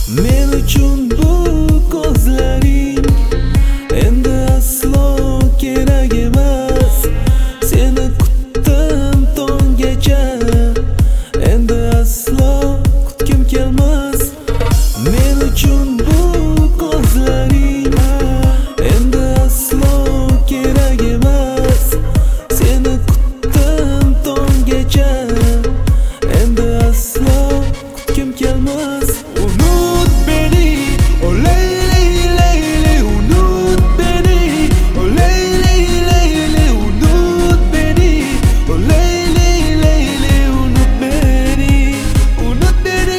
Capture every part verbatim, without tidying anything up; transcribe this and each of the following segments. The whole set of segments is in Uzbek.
Men uchun bu ko'zlaring endi aslo kerak emas. Seni kutdim tonggacha, endi aslo kutgim kelmas. Men uchun bu ko'zlaring endi aslo kerak emas. Seni kutdim tonggacha, endi aslo kutgim kelmas. Unut beni, o Leyli Leyli, unut beni, o Leyli Leyli, unut beni, o Leyli Leyli, unut beni, unut beni.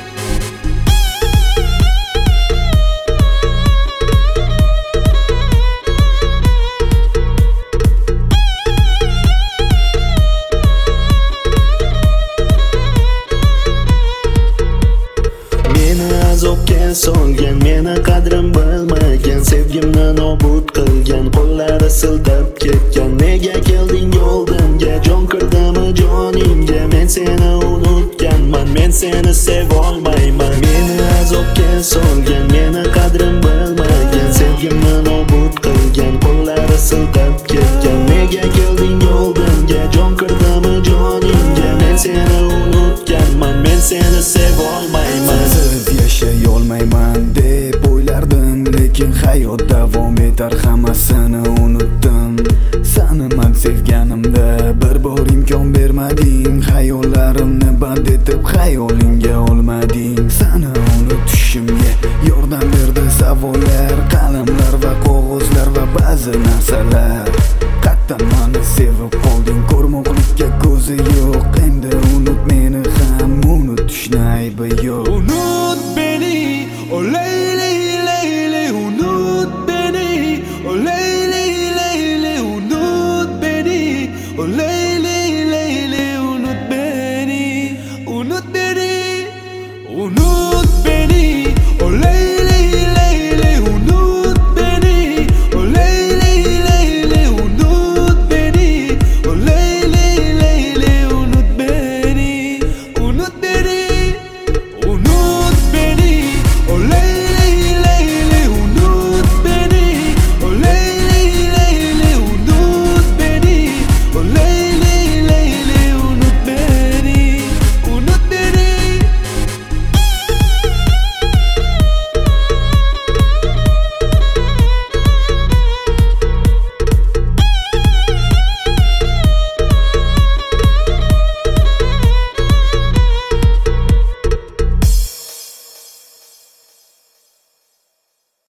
Meni azobga solgan, meni qadrim bilmagan, sevgimni nobud qilgan, qo'llari sildab ketgan. Nega kelding oldimga, jon kirdimi jonimga? Men seni unutganman, men seni sevolmayman. Meni azobga solgan, meni qadrim bilmagan, sevgimni nobud qilgan, qo'llari sildab ketgan. Nega kelding oldimga, jon kirdimi jonimga? Men seni unutganman, men seni sevolmayman. Yashay olmayman deb o'ylardim, lekin hayot davom etar, hammasini unutdim. Seni men sevganimda bir bor imkon bermading, xayollarimni band etib xayolingga olmading. Seni unutishimga yordam berdi savollar, qalamlar va qog'ozlar va ba'zi narsalar.